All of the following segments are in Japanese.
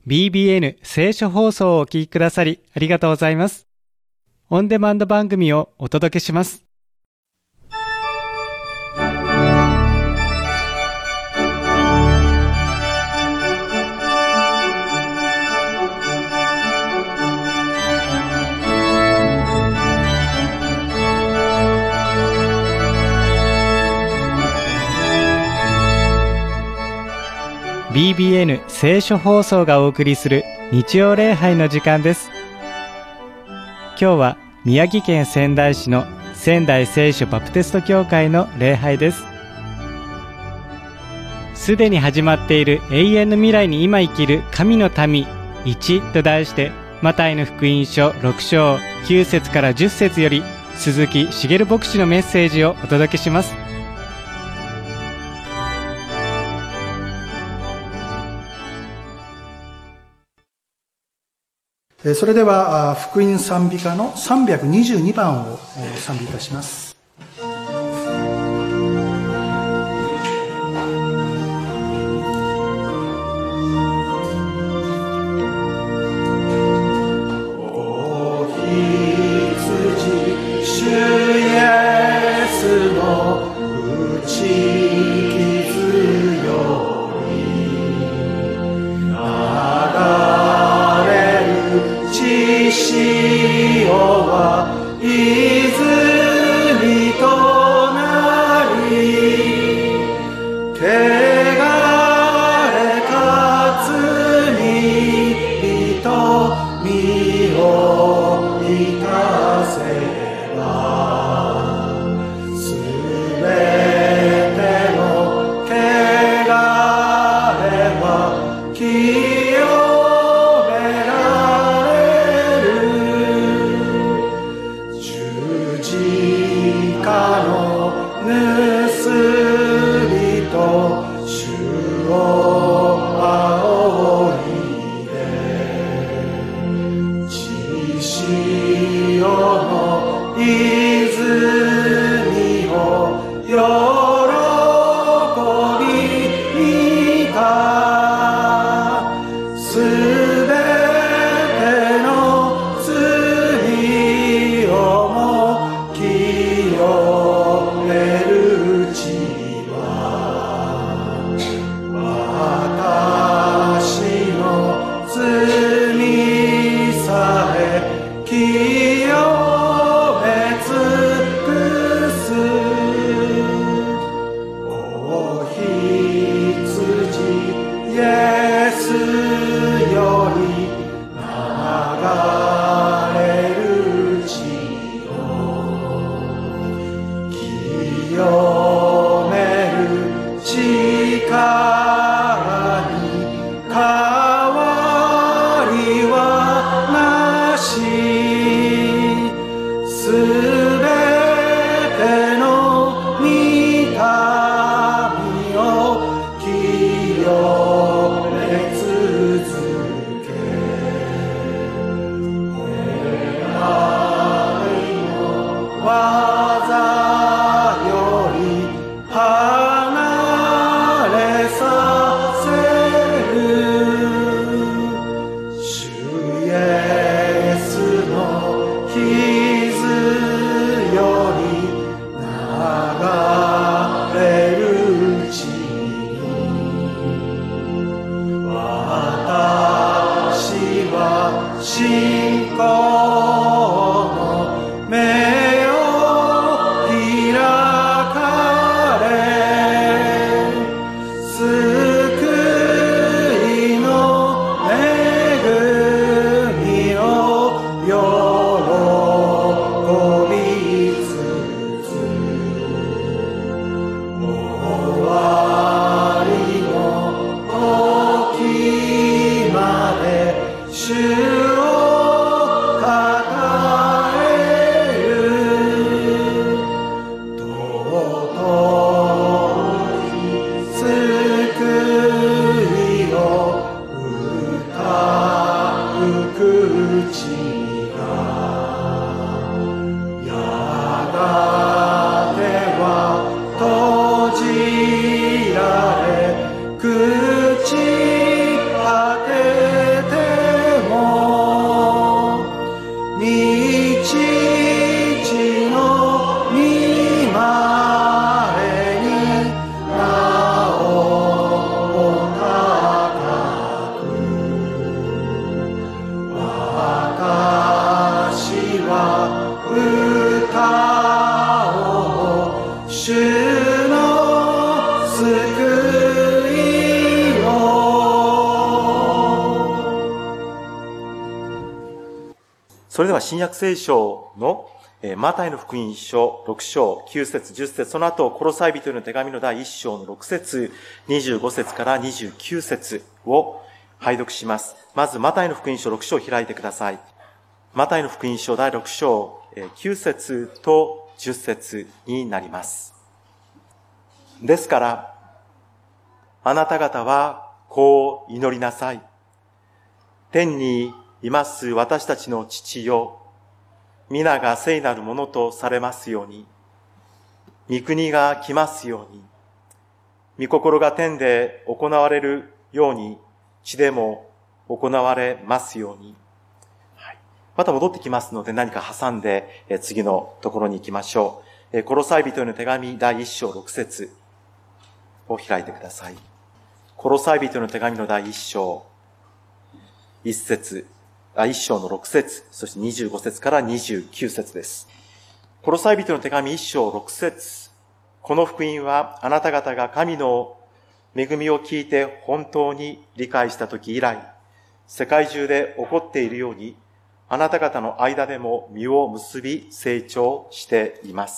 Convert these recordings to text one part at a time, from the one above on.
BBN 聖書放送をお聞きくださりありがとうございます。オンデマンド番組をお届けします。BBN 聖書放送がお送りする日曜礼拝の時間です。今日は宮城県仙台市の仙台聖書バプテスト教会の礼拝です。すでに始まっている永遠の未来に今生きる神の民1と題して、マタイの福音書6章9節から10節より鈴木茂牧師のメッセージをお届けします。 それでは福音賛美歌の322番を賛美いたします。 お羊主イエスの打ち傷より血潮は泉となり、汚れか罪人身をいたせば、すべての汚れは清めら口果てそれでは新約聖書のマタイの福音書6章9節10節、その後コロサイ人への手紙の第1章の6節25節から29節を拝読します。まずマタイの福音書6章を開いてください。マタイの福音書第6章9節と10節になります。ですからあなた方はこう祈りなさい。天にいます私たちの父よ、皆が聖なるものとされますように、御国が来ますように、御心が天で行われるように、地でも行われますように。はい、また戻ってきますので何か挟んで次のところに行きましょう。コロサイ人への手紙第1章6節を開いてください。コロサイ人への手紙の第1章1章の6節、そして25節から29節です。コロサイ人の手紙1章6節、この福音はあなた方が神の恵みを聞いて本当に理解したとき以来、世界中で起こっているように、あなた方の間でも実を結び成長しています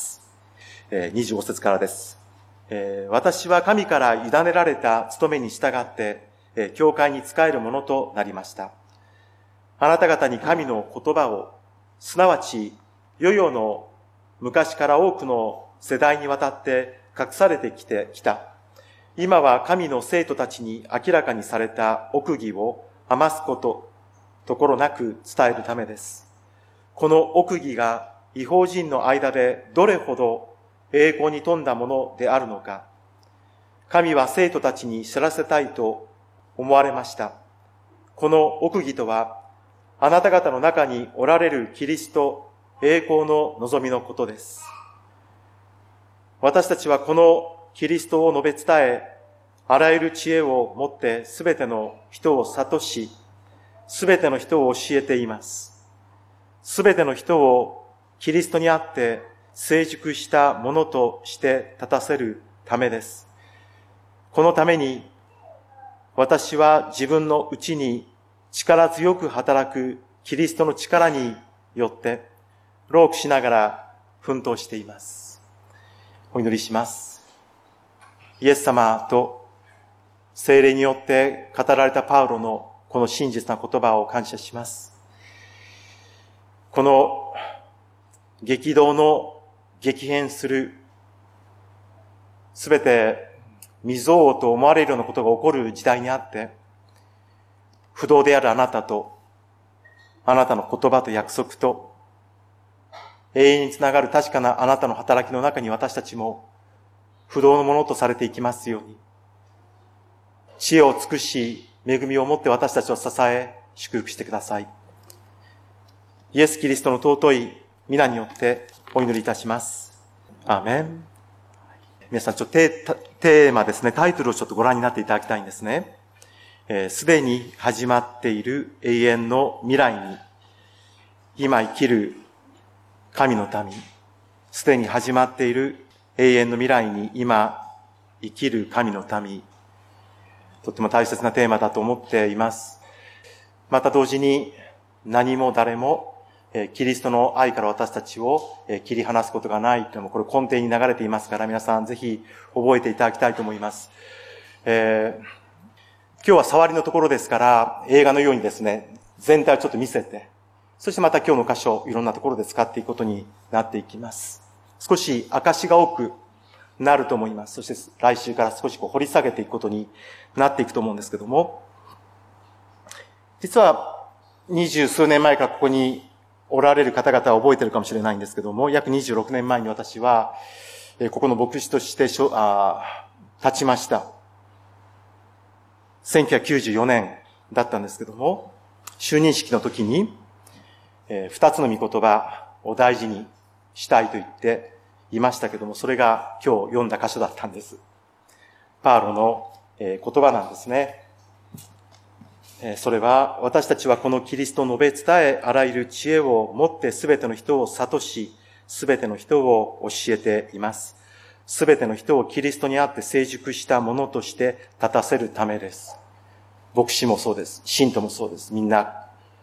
。25節からです。私は神から委ねられた務めに従って、教会に仕えるものとなりました。あなた方に神の言葉を、すなわち世々の昔から多くの世代にわたって隠されてきた、今は神の生徒たちに明らかにされた奥義を余すところなく伝えるためです。この奥義が異邦人の間でどれほど栄光に富んだものであるのか、神は生徒たちに知らせたいと思われました。この奥義とは、あなた方の中におられるキリスト栄光の望みのことです。私たちはこのキリストを述べ伝え、あらゆる知恵をもってすべての人を諭し、すべての人を教えています。すべての人をキリストにあって成熟したものとして立たせるためです。このために私は自分のうちに力強く働くキリストの力によって労苦しながら奮闘しています。お祈りします。イエス様と聖霊によって語られたパウロのこの真実な言葉を感謝します。この激動の激変するすべて未曾有と思われるようなことが起こる時代にあって、不動であるあなたと、あなたの言葉と約束と、永遠につながる確かなあなたの働きの中に私たちも不動のものとされていきますように、知恵を尽くし、恵みをもって私たちを支え、祝福してください。イエス・キリストの尊い皆によってお祈りいたします。アーメン。皆さん、テーマですね、タイトルをちょっとご覧になっていただきたいんですね。すでに始まっている永遠の未来に、今生きる神の民、すでに始まっている永遠の未来に今生きる神の民、とても大切なテーマだと思っています。また同時に何も誰もキリストの愛から私たちを切り離すことがないというのもこれ根底に流れていますから、皆さんぜひ覚えていただきたいと思います。今日は触りのところですから、映画のようにですね、全体をちょっと見せて、そしてまた今日の箇所、いろんなところで使っていくことになっていきます。少し証が多くなると思います。そして来週から少し掘り下げていくことになっていくと思うんですけども、実は20数年前からここにおられる方々は覚えているかもしれないんですけども、約26年前に私は、ここの牧師として立ちました。1994年だったんですけども、就任式の時に、二つの御言葉を大事にしたいと言っていましたけども、それが今日読んだ箇所だったんです。パウロの言葉なんですね。それは、私たちはこのキリストを述べ伝え、あらゆる知恵をもってすべての人を諭し、すべての人を教えています。すべての人をキリストにあって成熟したものとして立たせるためです。牧師もそうです。信徒もそうです。みんな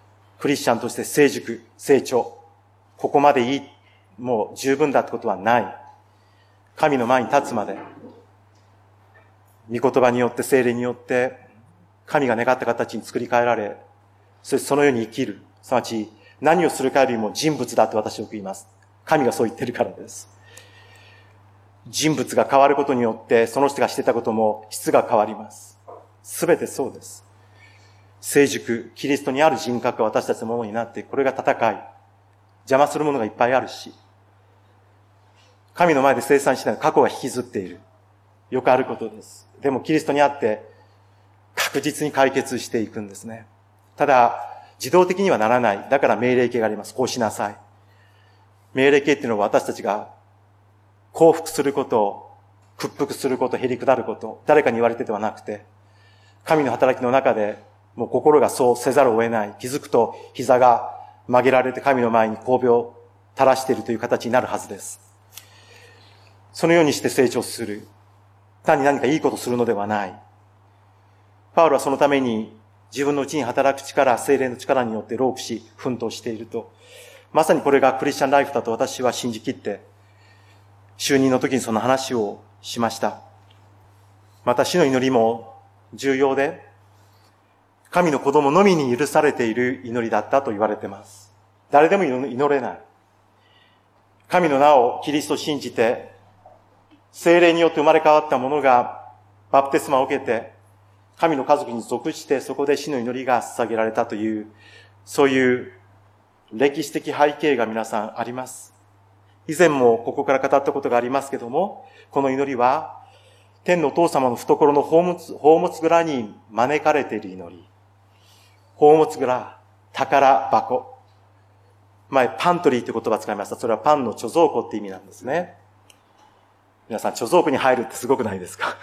クリスチャンとして成熟、成長、ここまでいい、もう十分だってことはない。神の前に立つまで、御言葉によって、聖霊によって、神が願った形に作り変えられ、そしてそのように生きる。すなわち、何をするかよりも人物だと私はよく言います。神がそう言ってるからです。人物が変わることによって、その人がしてたことも質が変わります。すべてそうです。成熟、キリストにある人格が私たちのものになって、これが戦い。邪魔するものがいっぱいあるし、神の前で清算しない過去が引きずっている。よくあることです。でもキリストにあって確実に解決していくんですね。ただ、自動的にはならない。だから命令形があります。こうしなさい。命令形っていうのは私たちが降伏すること、屈服すること、へりくだること、誰かに言われてではなくて、神の働きの中でもう心がそうせざるを得ない。気づくと膝が曲げられて神の前に首を垂らしているという形になるはずです。そのようにして成長する。単に何かいいことするのではない。パウロはそのために自分のうちに働く力、聖霊の力によって労苦し、奮闘していると。まさにこれがクリスチャンライフだと私は信じきって、就任の時にその話をしました。また死の祈りも重要で、神の子供のみに許されている祈りだったと言われています。誰でも祈れない。神の名をキリストを信じて、聖霊によって生まれ変わった者がバプテスマを受けて、神の家族に属してそこで死の祈りが捧げられたという、そういう歴史的背景が皆さんあります。以前もここから語ったことがありますけども、この祈りは、天のお父様の懐の宝物蔵に招かれている祈り。宝物蔵、宝箱。前、パントリーという言葉を使いました。それはパンの貯蔵庫って意味なんですね。皆さん、貯蔵庫に入るってすごくないですか？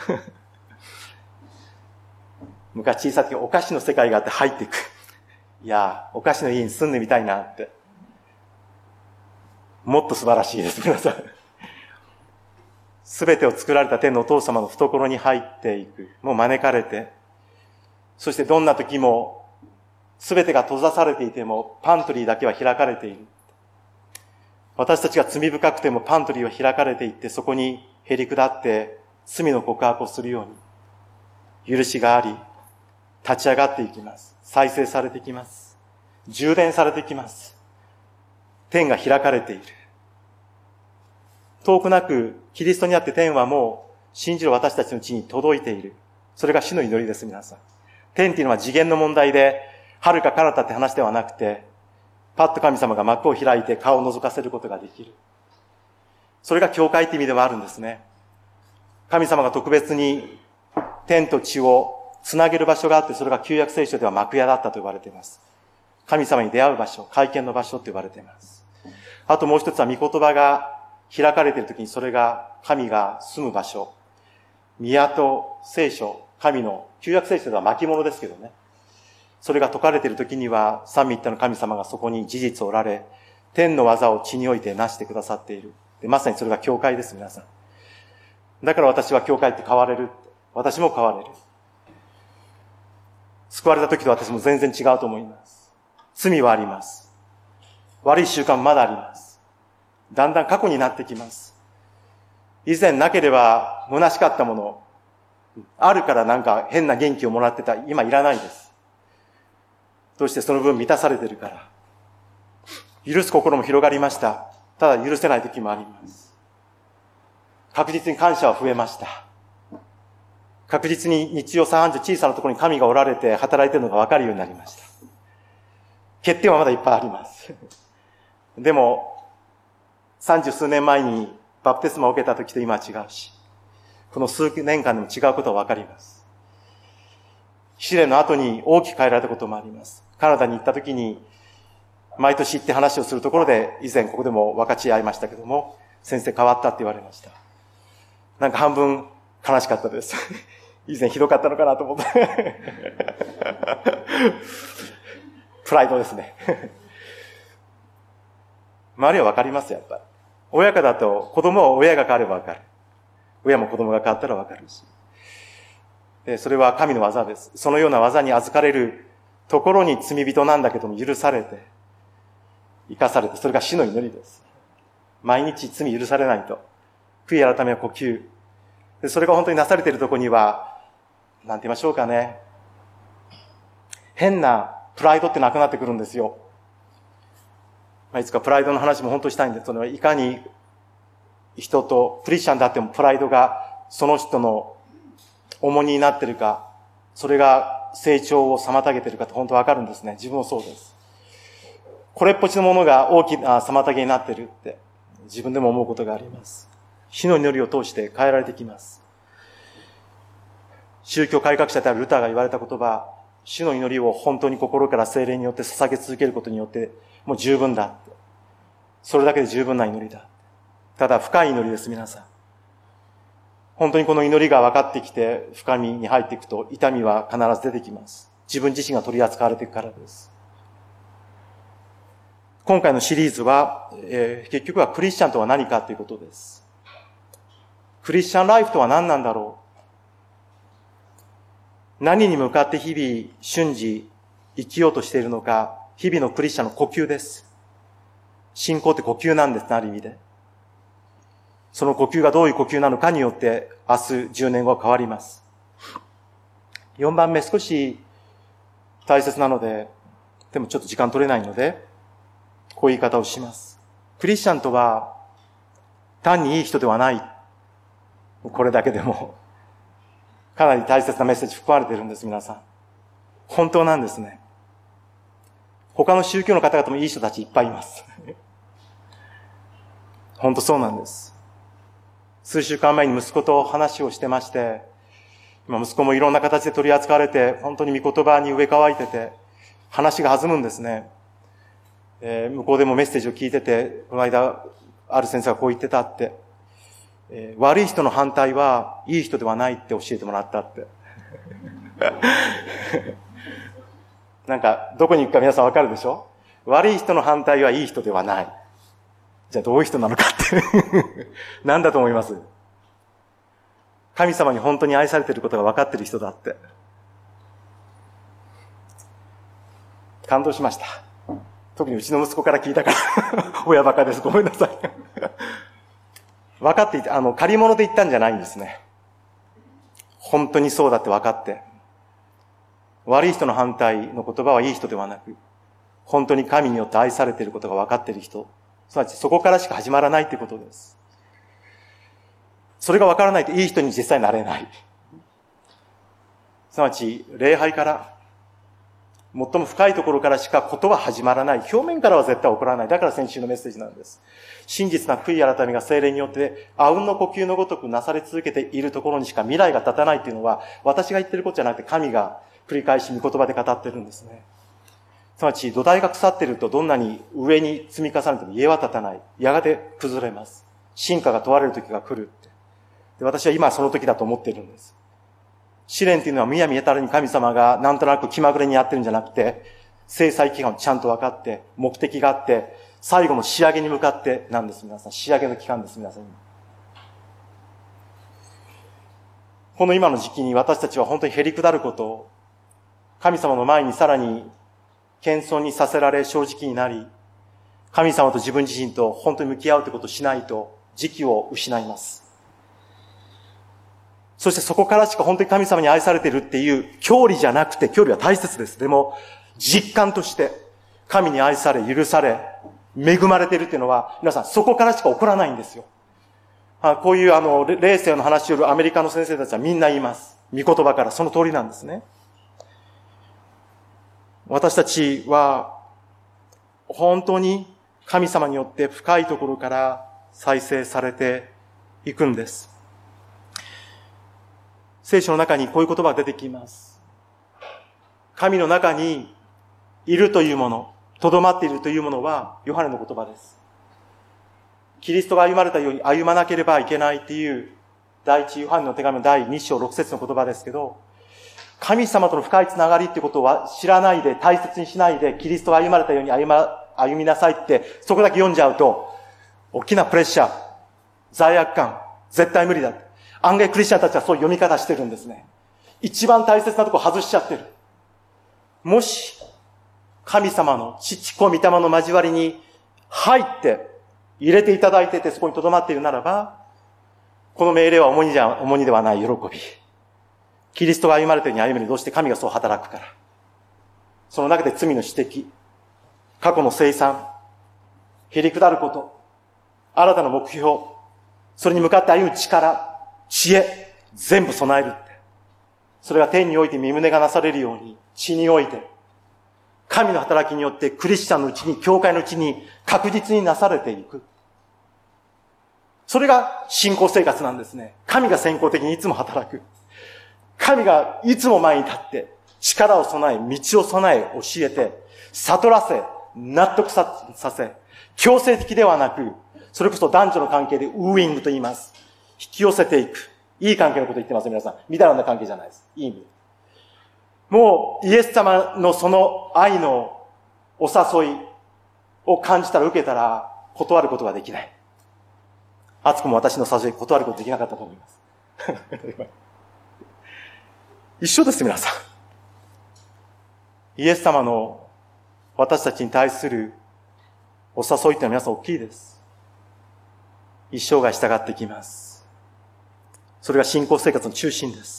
昔小さい時お菓子の世界があって入っていく。いや、お菓子の家に住んでみたいなって。もっと素晴らしいです、皆さん。すべてを作られた天のお父様の懐に入っていく。もう招かれて。そしてどんな時も、すべてが閉ざされていても、パントリーだけは開かれている。私たちが罪深くてもパントリーは開かれていって、そこにへり下って罪の告白をするように、許しがあり、立ち上がっていきます。再生されていきます。充電されていきます。天が開かれている。遠くなく、キリストにあって天はもう、信じる私たちのうちに届いている。それが主の祈りです、皆さん。天っていうのは次元の問題で、遥か彼方って話ではなくて、パッと神様が幕を開いて顔を覗かせることができる。それが教会って意味ではあるんですね。神様が特別に天と地をつなげる場所があって、それが旧約聖書では幕屋だったと言われています。神様に出会う場所、会見の場所と言われています。あともう一つは御言葉が開かれているときにそれが神が住む場所。宮と聖書、神の旧約聖書では巻物ですけどね。それが説かれているときには三位一体の神様がそこに事実をおられ、天の技を地においてなしてくださっている。でまさにそれが教会です、皆さん。だから私は教会って変われる。私も変われる。救われた時と私も全然違うと思います。罪はあります。悪い習慣もまだあります。だんだん過去になってきます。以前なければ虚しかったもの、あるからなんか変な元気をもらってた、今いらないです。どうしてその分満たされているから。許す心も広がりました。ただ許せない時もあります。確実に感謝は増えました。確実に日常茶飯事小さなところに神がおられて働いているのが分かるようになりました。欠点はまだいっぱいあります。でも、30数年前にバプテスマを受けた時と今は違うし、この数年間でも違うことは分かります。試練の後に大きく変えられたこともあります。カナダに行った時に、毎年行って話をするところで、以前ここでも分かち合いましたけども、先生変わったって言われました。なんか半分悲しかったです。以前ひどかったのかなと思って。プライドですね。周りは分かります、やっぱり。親子だと子供は親が変われば分かる。親も子供が変わったら分かるし。それは神の技です。そのような技に預かれるところに罪人なんだけども許されて、生かされて、それが死の祈りです。毎日罪許されないと。悔い改めは呼吸。でそれが本当になされているところには、なんて言いましょうかね。変なプライドってなくなってくるんですよ。いつかプライドの話も本当にしたいんです。それはいかに人と、クリスチャンであってもプライドがその人の重荷になっているか、それが成長を妨げているかって本当わかるんですね。自分もそうです。これっぽっちのものが大きな妨げになっているって自分でも思うことがあります。死の祈りを通して変えられてきます。宗教改革者であるルターが言われた言葉、主の祈りを本当に心から聖霊によって捧げ続けることによってもう十分だ。それだけで十分な祈りだ。ただ深い祈りです、皆さん。本当にこの祈りが分かってきて深みに入っていくと痛みは必ず出てきます。自分自身が取り扱われていくからです。今回のシリーズは、結局はクリスチャンとは何かということです。クリスチャンライフとは何なんだろう。何に向かって日々瞬時生きようとしているのか、日々のクリスチャンの呼吸です。信仰って呼吸なんです、ある意味で。その呼吸がどういう呼吸なのかによって明日10年後は変わります。4番目少し大切なので、でもちょっと時間取れないので、こういう言い方をします。クリスチャンとは単にいい人ではない。これだけでもかなり大切なメッセージ含まれているんです、皆さん。本当なんですね。他の宗教の方々もいい人たちいっぱいいます。本当そうなんです。数週間前に息子と話をしてまして、今息子もいろんな形で取り扱われて、本当に御言葉に植え乾いてて、話が弾むんですね。向こうでもメッセージを聞いてて、この間、ある先生がこう言ってたって、悪い人の反対はいい人ではないって教えてもらったって。なんか、どこに行くか皆さんわかるでしょ？悪い人の反対はいい人ではない。じゃあどういう人なのかって何だと思います？神様に本当に愛されていることが分かっている人だって。感動しました。特にうちの息子から聞いたから親バカです。ごめんなさい。分かっていて、借り物で言ったんじゃないんですね。本当にそうだって分かって。悪い人の反対の言葉はいい人ではなく、本当に神によって愛されていることが分かっている人、すなわちそこからしか始まらないということです。それが分からないといい人に実際なれない。すなわち礼拝から最も深いところからしかことは始まらない。表面からは絶対起こらない。だから先週のメッセージなんです。真実な悔い改めが聖霊によってあうんの呼吸のごとくなされ続けているところにしか未来が立たないというのは、私が言ってることじゃなくて神が繰り返し御言葉で語ってるんですね。すなわち土台が腐っているとどんなに上に積み重ねても家は立たない。やがて崩れます。真価が問われる時が来るって。で、私は今その時だと思っているんです。試練というのはむやみやたらに神様がなんとなく気まぐれにやってるんじゃなくて、制裁期間をちゃんと分かって、目的があって、最後の仕上げに向かってなんです、皆さん。仕上げの期間です、皆さん。この今の時期に私たちは本当にへりくだることを、神様の前にさらに謙遜にさせられ正直になり、神様と自分自身と本当に向き合うということをしないと時期を失います。そしてそこからしか本当に神様に愛されているっていう教理じゃなくて、教理は大切です。でも実感として神に愛され、許され、恵まれているっていうのは皆さんそこからしか起こらないんですよ。こういう霊性の話をするアメリカの先生たちはみんな言います。御言葉からその通りなんですね。私たちは本当に神様によって深いところから再生されていくんです。聖書の中にこういう言葉が出てきます。神の中にいるというもの、とどまっているというものはヨハネの言葉です。キリストが歩まれたように歩まなければいけないっていう第一ヨハネの手紙の第2章6節の言葉ですけど、神様との深いつながりってことは知らないで、大切にしないで、キリストが歩まれたように歩みなさいって、そこだけ読んじゃうと、大きなプレッシャー、罪悪感、絶対無理だ。案外クリスチャンたちはそういう読み方してるんですね。一番大切なところ外しちゃってる。 もし、神様の父子御霊の交わりに入って入れていただいててそこに留まっているならば、この命令は重荷ではない喜び。キリストが歩まれたように歩める。どうして神がそう働くから。その中で罪の指摘、過去の清算、へりくだること、新たな目標、それに向かって歩む力、知恵、全部備えるって。それが天において身旨がなされるように、地において、神の働きによってクリスチャンのうちに、教会のうちに確実になされていく。それが信仰生活なんですね。神が先行的にいつも働く。神がいつも前に立って、力を備え、道を備え、教えて、悟らせ、納得させ、強制的ではなく、それこそ男女の関係でウーイングと言います。引き寄せていく。いい関係のこと言ってます、皆さん。みだらな関係じゃないです。いい意味。もう、イエス様のその愛のお誘いを感じたら受けたら、断ることができない。敦子も私の誘い断ることできなかったと思います。一緒です、皆さん。イエス様の私たちに対するお誘いってのは皆さん大きいです。一生涯従ってきます。それが信仰生活の中心です。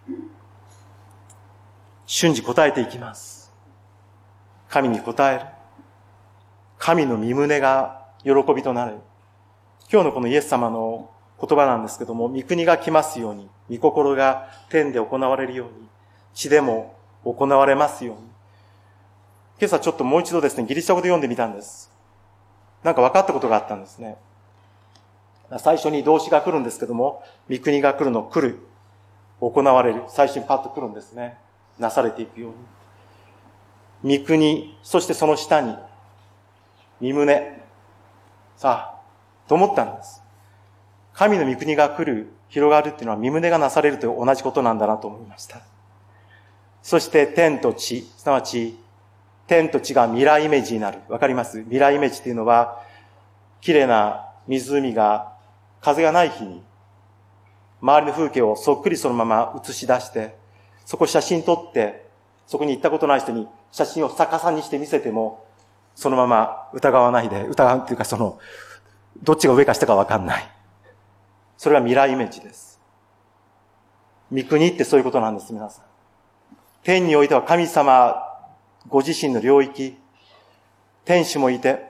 瞬時答えていきます。神に答える。神の御胸が喜びとなる。今日のこのイエス様の言葉なんですけども、御国が来ますように、御心が天で行われるように、地でも行われますように。今朝ちょっともう一度ですね、ギリシャ語で読んでみたんです。なんか分かったことがあったんですね。最初に動詞が来るんですけども、御国が来るの来る、行われる、最初にパッと来るんですね。なされていくように。御国、そしてその下に、御胸。さあ、と思ったんです。神の御国が来る、広がるっていうのは御胸がなされると同じことなんだなと思いました。そして天と地、すなわち天と地がミラーイメージになる。わかります？ミラーイメージっていうのは、綺麗な湖が風がない日に、周りの風景をそっくりそのまま映し出して、そこ写真撮って、そこに行ったことない人に写真を逆さにして見せても、そのまま疑わないで、疑うっていうかどっちが上か下かわかんない。それがミラーイメージです。御国ってそういうことなんです、皆さん。天においては神様ご自身の領域、天使もいて、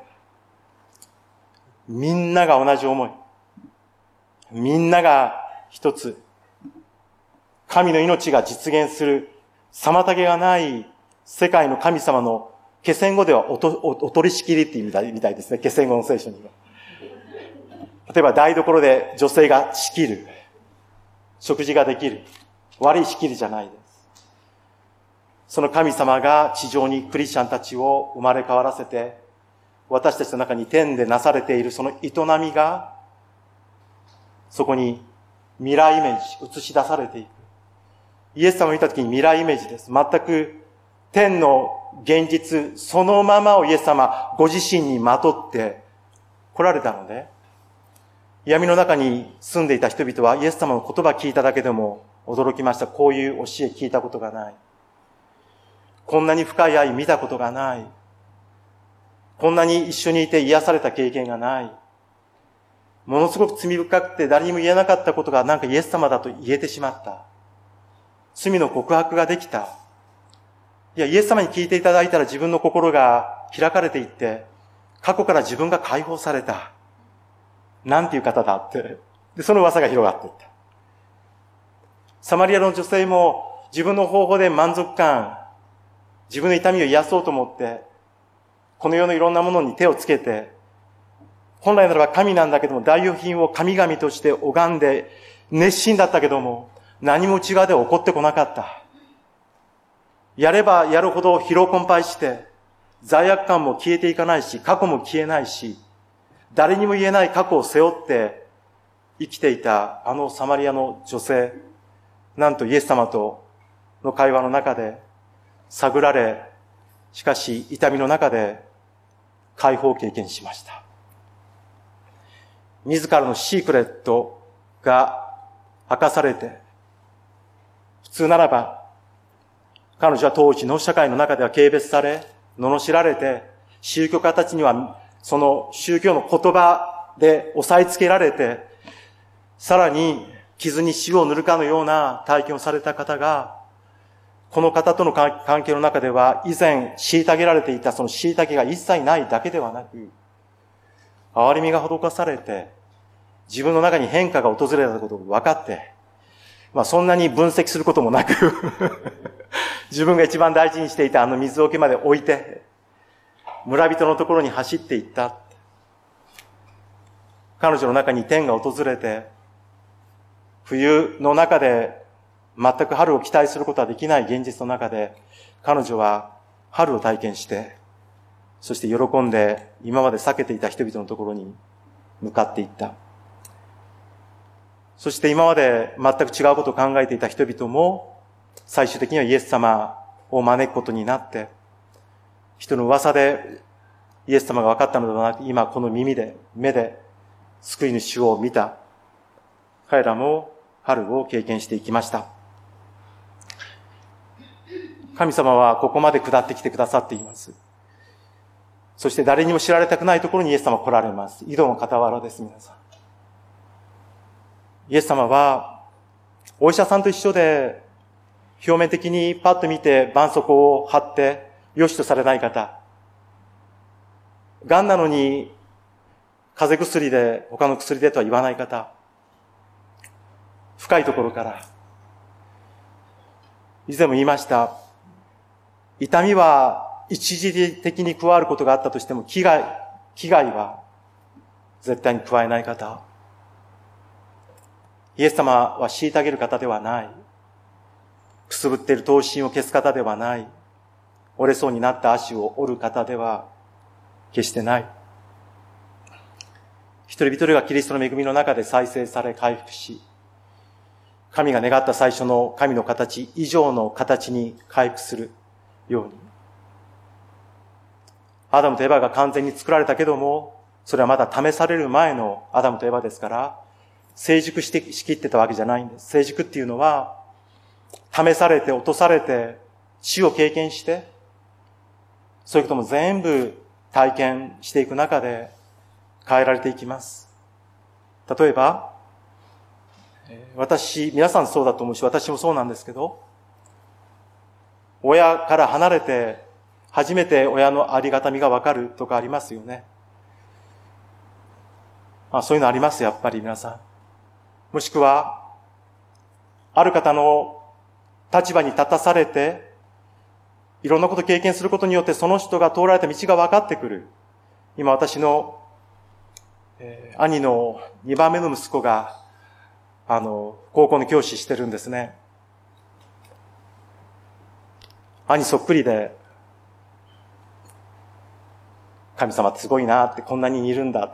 みんなが同じ思い。みんなが一つ。神の命が実現する妨げがない世界の神様の気仙語ではお取り仕切りっていうみたいですね。気仙語の聖書には。例えば台所で女性が仕切る。食事ができる。悪い仕切りじゃないです。その神様が地上にクリスチャンたちを生まれ変わらせて、私たちの中に天でなされているその営みが、そこにミラーイメージ、映し出されていく。イエス様を見たときにミラーイメージです。全く天の現実そのままをイエス様ご自身にまとって来られたので、闇の中に住んでいた人々はイエス様の言葉を聞いただけでも驚きました。こういう教え聞いたことがない。こんなに深い愛見たことがない。こんなに一緒にいて癒された経験がない。ものすごく罪深くて誰にも言えなかったことがなんかイエス様だと言えてしまった。罪の告白ができた。いや、イエス様に聞いていただいたら自分の心が開かれていって、過去から自分が解放された。なんていう方だって。で、その噂が広がっていった。サマリアの女性も自分の方法で満足感、自分の痛みを癒そうと思って、この世のいろんなものに手をつけて、本来ならば神なんだけども、代用品を神々として拝んで、熱心だったけども、何も内側では起こってこなかった。やればやるほど疲労困憊して、罪悪感も消えていかないし、過去も消えないし、誰にも言えない過去を背負って生きていたあのサマリアの女性、なんとイエス様との会話の中で探られ、しかし痛みの中で解放を経験しました。自らのシークレットが明かされて、普通ならば彼女は当時の社会の中では軽蔑され、罵られて、宗教家たちにはその宗教の言葉で押さえつけられて、さらに傷に塩を塗るかのような体験をされた方が、この方との関係の中では以前虐げられていたその虐げが一切ないだけではなく、憐れみが施されて、自分の中に変化が訪れたことを分かって、そんなに分析することもなく自分が一番大事にしていたあの水桶まで置いて、村人のところに走っていった。彼女の中に天が訪れて、冬の中で全く春を期待することはできない現実の中で、彼女は春を体験して、そして喜んで今まで避けていた人々のところに向かっていった。そして今まで全く違うことを考えていた人々も、最終的にはイエス様を招くことになって、人の噂でイエス様が分かったのではなく、今この耳で、目で救い主を見た。彼らも春を経験していきました。神様はここまで下ってきてくださっています。そして誰にも知られたくないところにイエス様は来られます。井戸の傍らです、皆さん。イエス様は、お医者さんと一緒で、表面的にパッと見て絆創膏を貼って、良しとされない方。癌なのに、風邪薬で、他の薬でとは言わない方。深いところから。以前も言いました。痛みは一時的に加わることがあったとしても、危害は絶対に加えない方。イエス様は虐げる方ではない。くすぶっている刀身を消す方ではない。折れそうになった足を折る方では決してない。一人一人がキリストの恵みの中で再生され回復し、神が願った最初の神の形以上の形に回復するように。アダムとエバが完全に作られたけども、それはまだ試される前のアダムとエバですから、成熟しきってたわけじゃないんです。成熟っていうのは、試されて落とされて死を経験して、そういうことも全部体験していく中で変えられていきます。例えば、皆さんそうだと思うし、私もそうなんですけど、親から離れて初めて親のありがたみがわかるとかありますよね。そういうのあります、やっぱり皆さん。もしくは、ある方の立場に立たされて、いろんなことを経験することによってその人が通られた道が分かってくる。今私の、兄の2番目の息子が、高校の教師してるんですね。兄そっくりで、神様ってすごいなって、こんなに似るんだって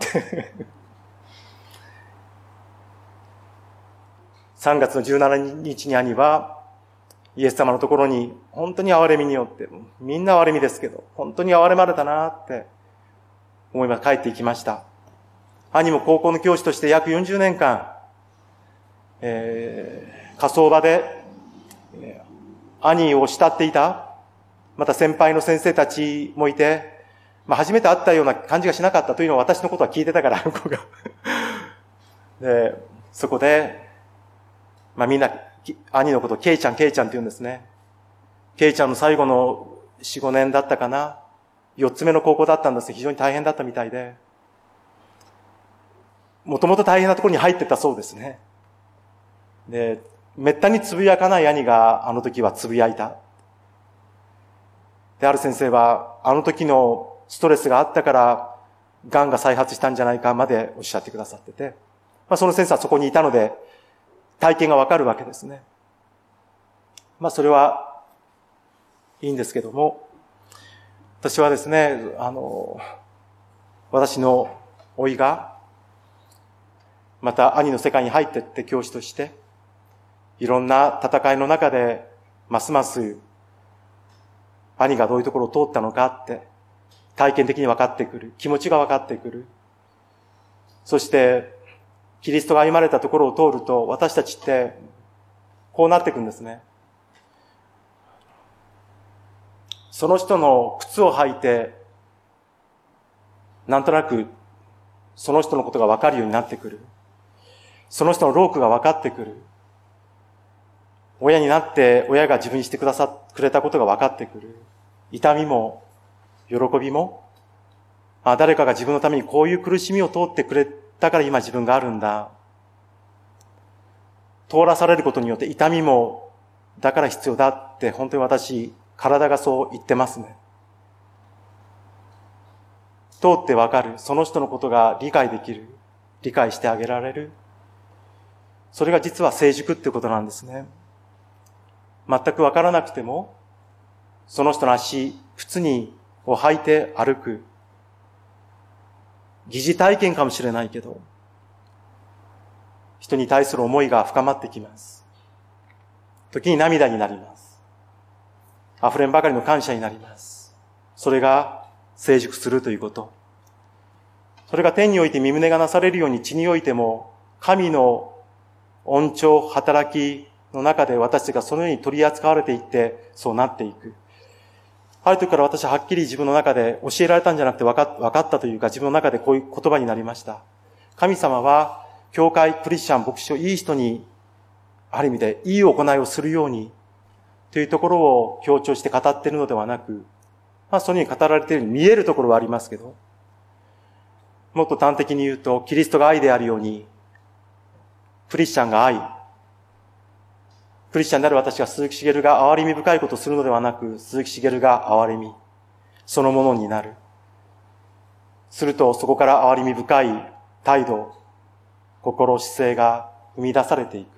。3月の17日に兄はイエス様のところに本当に憐れみによって、みんな憐れみですけど、本当に憐れまれたなって思いま帰っていきました。兄も高校の教師として約40年間、火葬場で、兄を慕っていた、また先輩の先生たちもいて、初めて会ったような感じがしなかったというのは私のことは聞いてたから、向こうが。で、そこで、みんな、兄のことをケイちゃんって言うんですね。ケイちゃんの最後の4、5年だったかな。4つ目の高校だったんです。非常に大変だったみたいで。もともと大変なところに入ってたそうですね。で、めったにつぶやかない兄があの時はつぶやいた。で、ある先生は、あの時のストレスがあったから、癌が再発したんじゃないかまでおっしゃってくださってて。その先生はそこにいたので、体験がわかるわけですね。それはいいんですけども、私はですね、私の甥いが、また兄の世界に入っていって教師として、いろんな戦いの中で、ますます兄がどういうところを通ったのかって、体験的に分かってくる。気持ちが分かってくる。そして、キリストが歩まれたところを通ると、私たちって、こうなっていくんですね。 その人の靴を履いて、なんとなくその人のことが分かるようになってくる。その人の労苦が分かってくる。親になって親が自分にしてくれたことが分かってくる。痛みも喜びも、誰かが自分のためにこういう苦しみを通ってくれたから今自分があるんだ。通らされることによって痛みもだから必要だって本当に私、体がそう言ってますね。通ってわかる。その人のことが理解できる。理解してあげられる。それが実は成熟っていうことなんですね。全くわからなくても、その人の足、靴を履いて歩く。疑似体験かもしれないけど、人に対する思いが深まってきます。時に涙になります。溢れんばかりの感謝になります。それが成熟するということ。それが天において身旨がなされるように地においても、神の恩寵、働きの中で私たちがそのように取り扱われていって、そうなっていく。ある時から私ははっきり自分の中で教えられたんじゃなくて分かったというか、自分の中でこういう言葉になりました。神様は、教会、クリスチャン、牧師をいい人に、ある意味でいい行いをするように、というところを強調して語っているのではなく、そのように語られているように見えるところはありますけど、もっと端的に言うと、キリストが愛であるように、クリスチャンが愛、クリスチャンである私が鈴木茂が憐れみ深いことをするのではなく、鈴木茂が憐れみ、そのものになる。すると、そこから憐れみ深い態度、心、姿勢が生み出されていく。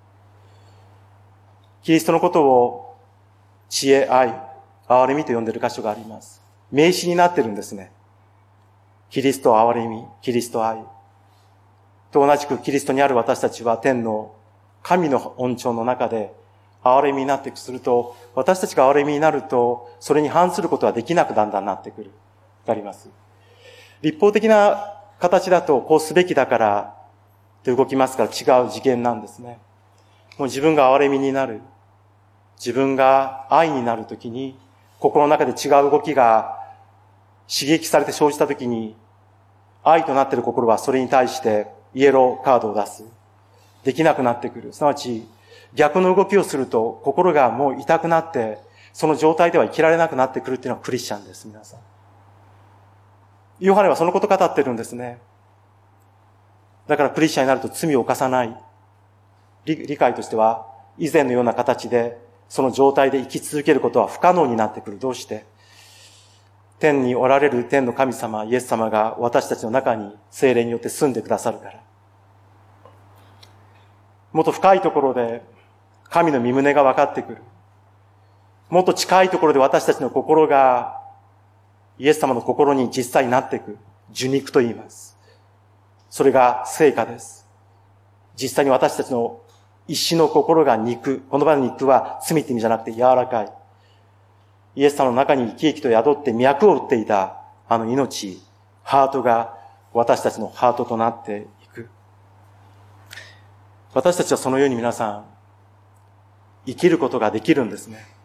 キリストのことを知恵、愛、憐れみと呼んでいる箇所があります。名詞になってるんですね。キリスト憐れみ、キリスト愛。と同じくキリストにある私たちは天の神の恩寵の中で憐れみになっていくすると、私たちが憐れみになると、それに反することはできなくだんだんなってくる。わかります。立法的な形だとこうすべきだからって動きますから違う次元なんですね。もう自分が憐れみになる。自分が愛になるときに、心の中で違う動きが刺激されて生じたときに、愛となっている心はそれに対してイエローカードを出す。できなくなってくる。すなわち、逆の動きをすると心がもう痛くなって、その状態では生きられなくなってくるっていうのはクリスチャンです、皆さん。ヨハネはそのこと語ってるんですね。だからクリスチャンになると罪を犯さない。理解としては、以前のような形で、その状態で生き続けることは不可能になってくる。どうして？天におられる天の神様、イエス様が私たちの中に聖霊によって住んでくださるから。もっと深いところで神の身旨が分かってくる。もっと近いところで私たちの心がイエス様の心に実際になっていく。受肉と言います。それが成果です。実際に私たちの石の心が肉。この場合の肉は罪って意味じゃなくて柔らかい。イエス様の中に生き生きと宿って脈を打っていたあの命、ハートが私たちのハートとなっていく。私たちはそのように皆さん、生きることができるんですね。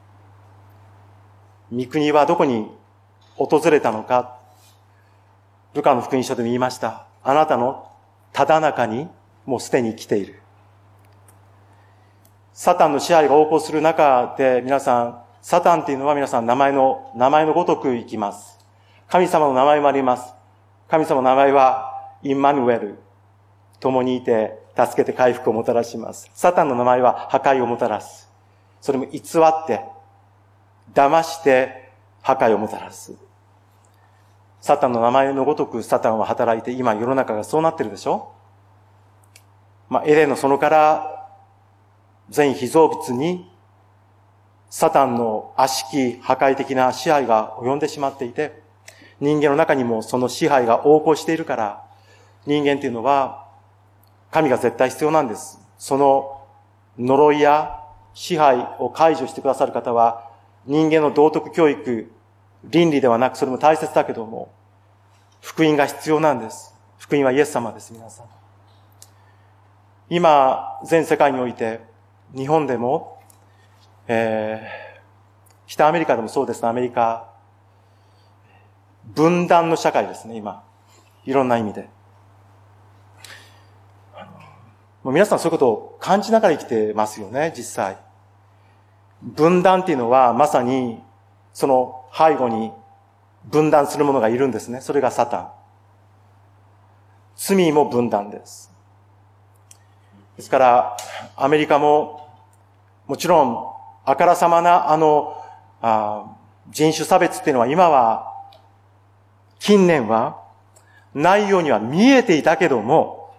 御国はどこに訪れたのか。ルカの福音書でも言いました。あなたのただ中にもうすでに来ている。サタンの支配が横行する中で皆さん、サタンっていうのは皆さん名前のごとく生きます。神様の名前もあります。神様の名前はインマヌエル。共にいて助けて回復をもたらします。サタンの名前は破壊をもたらす。それも偽って、騙して破壊をもたらす。サタンの名前のごとくサタンは働いて今世の中がそうなってるでしょ？エデンの園から全被造物にサタンの悪しき破壊的な支配が及んでしまっていて、人間の中にもその支配が横行しているから、人間というのは神が絶対必要なんです。その呪いや支配を解除してくださる方は、人間の道徳教育、倫理ではなくそれも大切だけども、福音が必要なんです。福音はイエス様です、皆さん。今、全世界において、日本でも、 北アメリカでもそうですね、アメリカ。分断の社会ですね、今。いろんな意味で。もう皆さんそういうことを感じながら生きてますよね、実際。分断っていうのはまさにその背後に分断する者がいるんですね。それがサタン。罪も分断です。ですから、アメリカももちろんあからさまな人種差別っていうのは今は近年はないようには見えていたけども、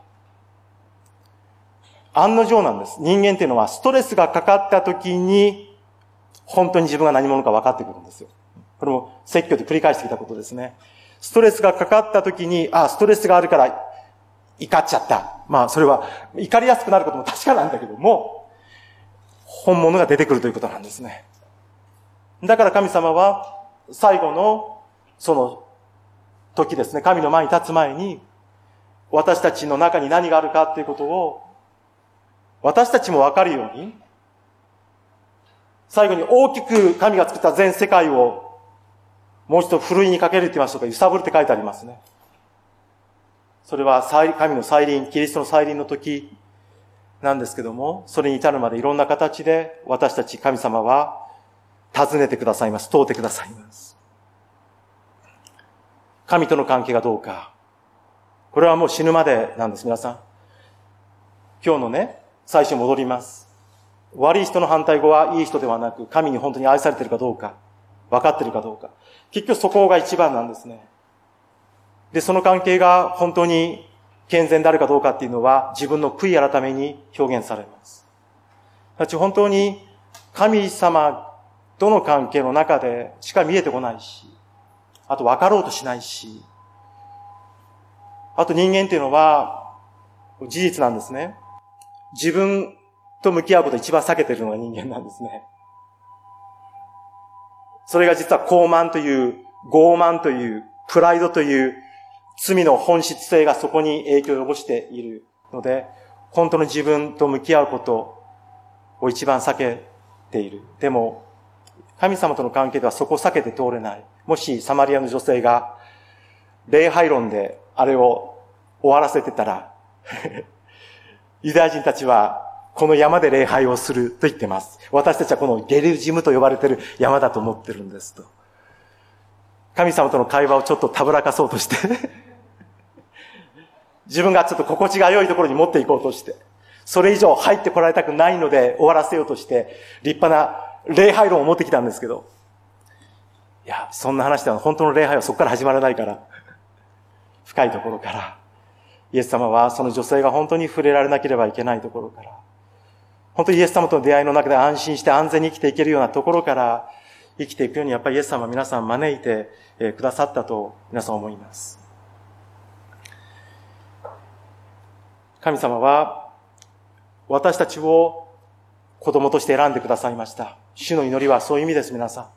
案の定なんです。人間っていうのはストレスがかかった時に本当に自分が何者か分かってくるんですよ。これも説教で繰り返してきたことですね。ストレスがかかった時に、ストレスがあるから怒っちゃった。それは怒りやすくなることも確かなんだけども、本物が出てくるということなんですね。だから神様は最後のその時ですね、神の前に立つ前に、私たちの中に何があるかということを、私たちもわかるように、最後に大きく神が作った全世界をもう一度ふるいにかけるって言いますとか、揺さぶるって書いてありますね。それは神の再臨、キリストの再臨の時なんですけども、それに至るまでいろんな形で私たち神様は訪ねてくださいます。問うてくださいます。神との関係がどうか。これはもう死ぬまでなんです、皆さん。今日のね、最初に戻ります。悪い人の反対語はいい人ではなく、神に本当に愛されているかどうか、分かっているかどうか。結局そこが一番なんですね。で、その関係が本当に健全であるかどうかっていうのは、自分の悔い改めに表現されます。本当に神様との関係の中でしか見えてこないし、あと分かろうとしないし、あと人間っていうのは事実なんですね。自分と向き合うことを一番避けているのが人間なんですね。それが実は傲慢という、傲慢という、プライドという罪の本質性がそこに影響を及ぼしているので、本当の自分と向き合うことを一番避けている。でも、神様との関係ではそこを避けて通れない。もしサマリアの女性が礼拝論であれを終わらせてたら、ユダヤ人たちはこの山で礼拝をすると言ってます。私たちはこのゲリジムと呼ばれている山だと思ってるんですと。神様との会話をちょっとたぶらかそうとして自分がちょっと心地が良いところに持っていこうとして、それ以上入ってこられたくないので終わらせようとして立派な礼拝論を持ってきたんですけど、いや、そんな話では本当の礼拝はそこから始まらないから、深いところから、イエス様はその女性が本当に触れられなければいけないところから、本当にイエス様との出会いの中で安心して安全に生きていけるようなところから生きていくように、やっぱりイエス様は皆さん招いてくださったと皆さん思います。神様は私たちを子供として選んでくださいました。主の祈りはそういう意味です、皆さん。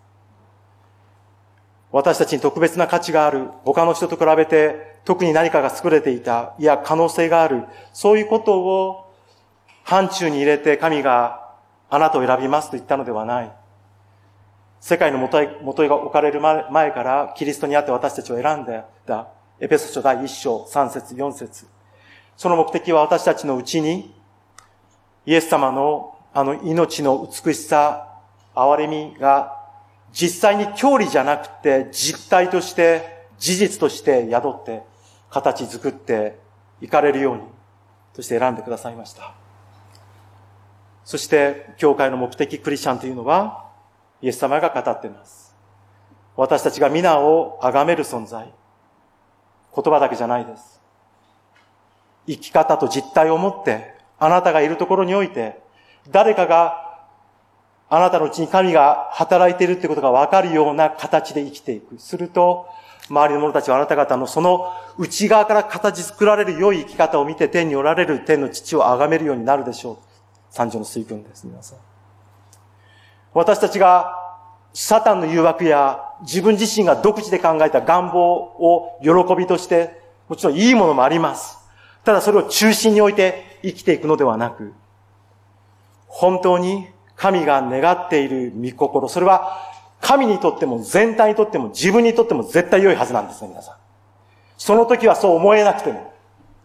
私たちに特別な価値がある、他の人と比べて特に何かが優れていた、いや可能性がある、そういうことを範疇に入れて神があなたを選びますと言ったのではない。世界の元へが置かれる前からキリストにあって私たちを選んでたエペソ書第1章3節4節。その目的は私たちのうちにイエス様の命の美しさ、憐れみが実際に教理じゃなくて実体として事実として宿って形作っていかれるようにとして選んでくださいました。そして教会の目的クリスチャンというのはイエス様が語っています。私たちが皆を崇める存在。言葉だけじゃないです。生き方と実体を持ってあなたがいるところにおいて誰かがあなたのうちに神が働いているってことが分かるような形で生きていく。すると周りの者たちはあなた方のその内側から形作られる良い生き方を見て天におられる天の父を崇めるようになるでしょう。三条の水訓です、皆さん。私たちがサタンの誘惑や自分自身が独自で考えた願望を喜びとして、もちろんいいものもあります。ただそれを中心に置いて生きていくのではなく、本当に神が願っている御心、それは神にとっても全体にとっても自分にとっても絶対良いはずなんですね、皆さん。その時はそう思えなくても、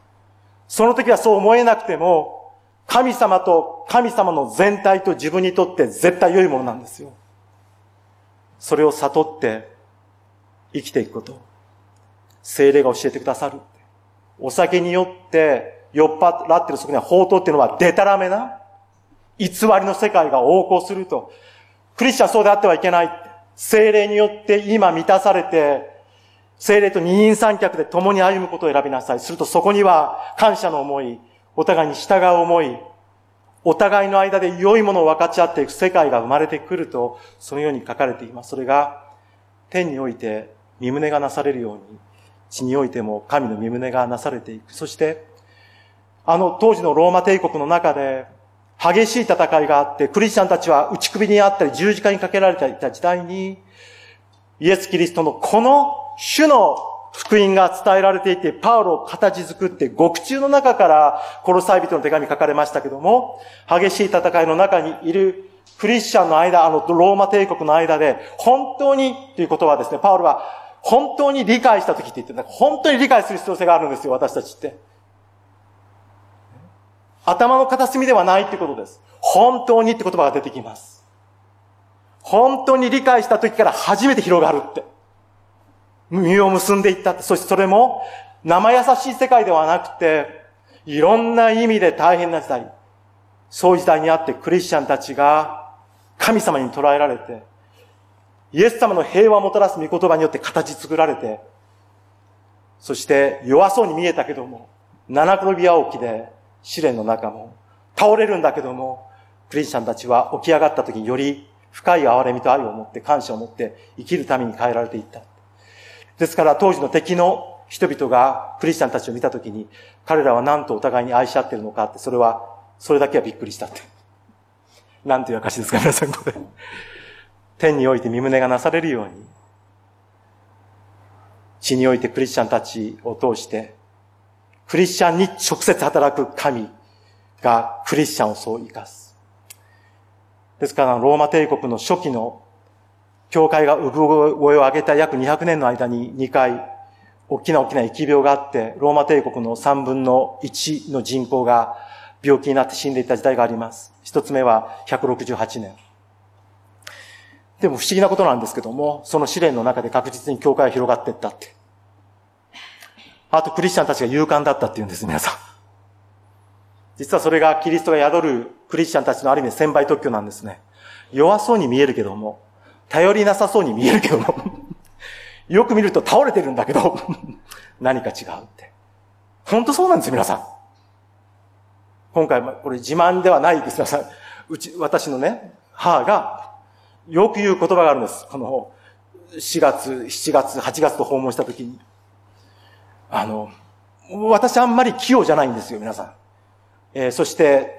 神様と神様の全体と自分にとって絶対良いものなんですよ。それを悟って生きていくこと。聖霊が教えてくださる。お酒によって酔っ払っているそこには放蕩っていうのはデタラメな偽りの世界が横行すると。クリスチャンそうであってはいけない。聖霊によって今満たされて、聖霊と二人三脚で共に歩むことを選びなさい。するとそこには感謝の思い、お互いに従う思い、お互いの間で良いものを分かち合っていく世界が生まれてくると、そのように書かれています。それが天において御胸がなされるように、地においても神の御胸がなされていく。そして、当時のローマ帝国の中で激しい戦いがあって、クリスチャンたちは打ち首にあったり十字架にかけられていた時代に、イエス・キリストのこの主の福音が伝えられていて、パウロを形作って獄中の中からコロサイ人の手紙書かれましたけども、激しい戦いの中にいるクリスチャンの間、ローマ帝国の間で、本当にということはですね、パウロは本当に理解したときって言ってるんだ。本当に理解する必要性があるんですよ、私たちって。頭の片隅ではないってことです。本当にって言葉が出てきます。本当に理解したときから初めて広がるって。実を結んでいったって。そしてそれも生優しい世界ではなくて、いろんな意味で大変な時代。そういう時代にあってクリスチャンたちが神様に捉えられて、イエス様の平和をもたらす御言葉によって形作られて、そして弱そうに見えたけども、七転び八起きで試練の中も倒れるんだけども、クリスチャンたちは起き上がった時により深い憐れみと愛を持って感謝を持って生きるために変えられていった。ですから当時の敵の人々がクリスチャンたちを見た時に、彼らは何とお互いに愛し合っているのかって、それだけはびっくりしたって。なんていう証ですか、皆さんこれ。天において御胸がなされるように、地においてクリスチャンたちを通して、クリスチャンに直接働く神がクリスチャンをそう生かす。ですからローマ帝国の初期の教会が産声を上げた約200年の間に2回大きな疫病があって、ローマ帝国の3分の1の人口が病気になって死んでいた時代があります。一つ目は168年。でも不思議なことなんですけども、その試練の中で確実に教会が広がっていったって。あとクリスチャンたちが勇敢だったって言うんです、皆さん。実はそれがキリストが宿るクリスチャンたちのある意味千倍特許なんですね。弱そうに見えるけども、頼りなさそうに見えるけども、よく見ると倒れてるんだけど、何か違うって。本当そうなんですよ、皆さん。今回、これ自慢ではないです、皆さん。私のね、母が、よく言う言葉があるんです。この、4月、7月、8月と訪問したときに。私あんまり器用じゃないんですよ、皆さん。そして、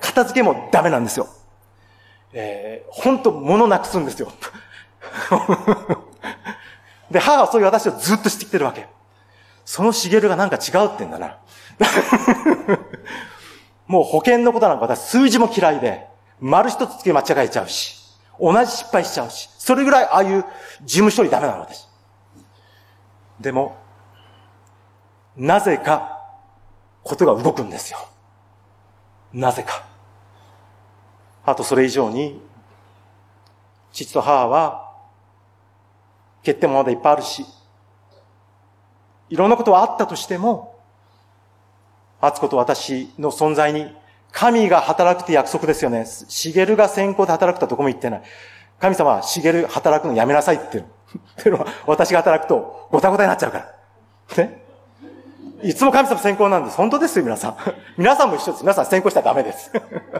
片付けもダメなんですよ。本当物なくすんですよ。で、母はそういう私をずっとしてきてるわけ。その茂がなんか違うってんだな。もう保険のことなんか私数字も嫌いで、丸一つ付け間違えちゃうし、同じ失敗しちゃうし、それぐらいああいう事務処理ダメなの私。でも、なぜか、ことが動くんですよ。なぜか。あとそれ以上に、父と母は、欠点もまだいっぱいあるし、いろんなことはあったとしても、敦子と私の存在に、神が働くって約束ですよね。茂が先行で働くとはどこも言ってない。神様は茂働くのやめなさいって言ってる。っていうのは、私が働くとごたごたになっちゃうから。ね。いつも神様先行なんです。本当ですよ、皆さん。皆さんも一緒です。皆さん先行したらダメです。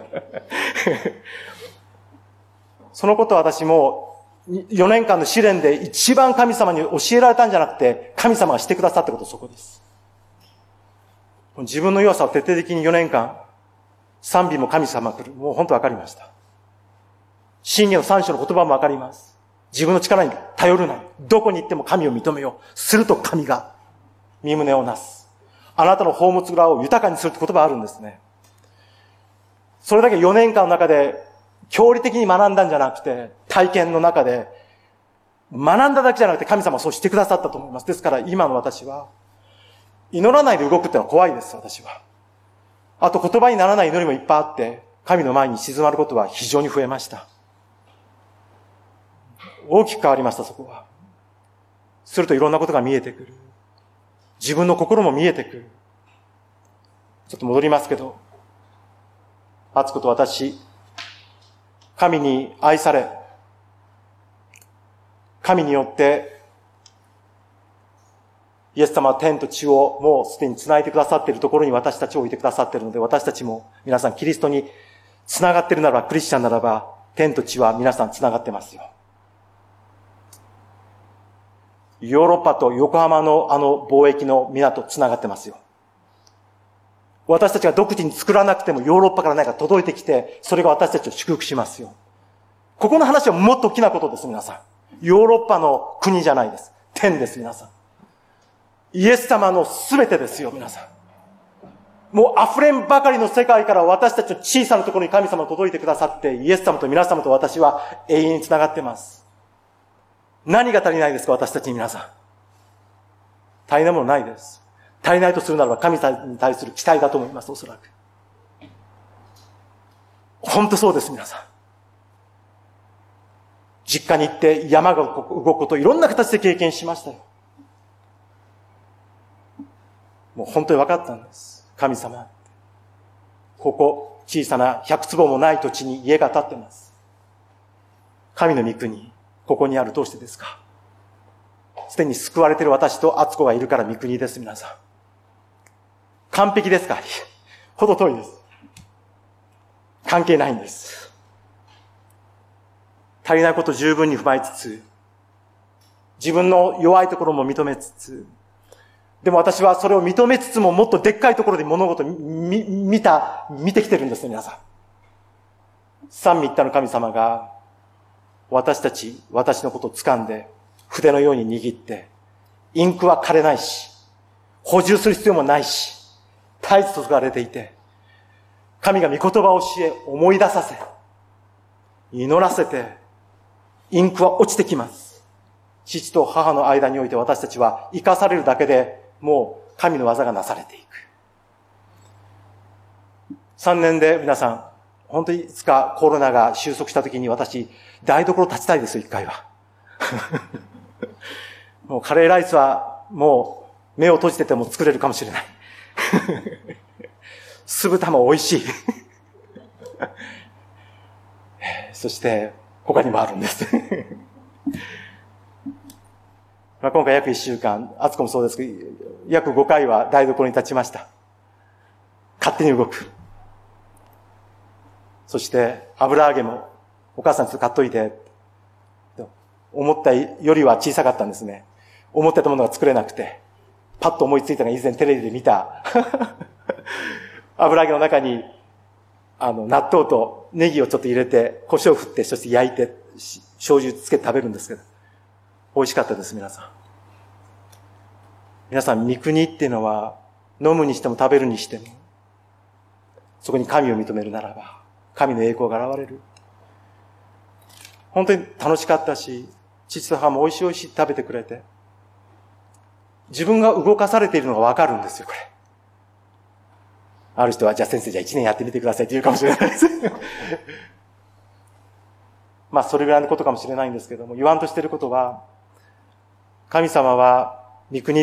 そのことは私も、4年間の試練で一番神様に教えられたんじゃなくて、神様がしてくださったことはそこです。自分の弱さを徹底的に4年間、賛美も神様が来る。もう本当わかりました。信玄の3章の言葉もわかります。自分の力に頼るな。どこに行っても神を認めよう。すると神が身胸をなす。あなたの宝物蔵を豊かにするって言葉があるんですね。それだけ4年間の中で、教理的に学んだんじゃなくて、体験の中で、 学んだだけじゃなくて神様はそうしてくださったと思います。ですから今の私は、祈らないで動くってのは怖いです、私は。あと言葉にならない祈りもいっぱいあって、神の前に静まることは非常に増えました。大きく変わりました、そこは。するといろんなことが見えてくる。自分の心も見えてくる。ちょっと戻りますけど、敦子と私、神に愛され、神によってイエス様は天と地をもうすでに繋いでくださっているところに私たちを置いてくださっているので、私たちも皆さんキリストに繋がっているならば、クリスチャンならば、天と地は皆さん繋がってますよ。ヨーロッパと横浜の貿易の港繋がってますよ。私たちが独自に作らなくてもヨーロッパから何か届いてきて、それが私たちを祝福しますよ。ここの話はもっと大きなことです、皆さん。ヨーロッパの国じゃないです。天です、皆さん。イエス様の全てですよ、皆さん。もう溢れんばかりの世界から私たちの小さなところに神様が届いてくださって、イエス様と皆様と私は永遠に繋がっています。何が足りないですか、私たちに皆さん。足りないものないです。足りないとするならば神様に対する期待だと思います、おそらく。本当そうです、皆さん。実家に行って山が動くことをいろんな形で経験しましたよ。もう本当に分かったんです。神様。ここ小さな100坪もない土地に家が建ってます。神の御国、ここにある。どうしてですか？すでに救われている私と敦子がいるから御国です、皆さん。完璧ですか？ほど遠いです。関係ないんです。足りないことを十分に踏まえつつ、自分の弱いところも認めつつ、でも私はそれを認めつつももっとでっかいところで物事を見てきてるんですね、皆さん。三位一体の神様が私のことを掴んで筆のように握って、インクは枯れないし、補充する必要もないし、絶えず注がれていて、神が御言葉を教え、思い出させ、祈らせて、インクは落ちてきます。父と母の間において私たちは生かされるだけでもう神の技がなされていく。3年で皆さん、本当にいつかコロナが収束した時に私、台所立ちたいですよ、一回は。もうカレーライスはもう目を閉じてても作れるかもしれない。酢豚も美味しい。そして他にもあるんです。今回約1週間、敦子もそうですけど、約5回は台所に立ちました。勝手に動く。そして油揚げもお母さんちょっと買っといて、思ったよりは小さかったんですね。思ってたものが作れなくて、パッと思いついたのが以前テレビで見た油揚げの中に納豆とネギをちょっと入れて、胡椒を振って、そして焼いて、醤油つけて食べるんですけど、美味しかったです、皆さん。皆さん、御国っていうのは、飲むにしても食べるにしても、そこに神を認めるならば、神の栄光が現れる。本当に楽しかったし、父と母も美味しい美味しい食べてくれて、自分が動かされているのがわかるんですよ、これ。ある人は、じゃあ先生、じゃあ1年やってみてくださいって言うかもしれないです。まあ、それぐらいのことかもしれないんですけども、言わんとしていることは、神様は、御国って、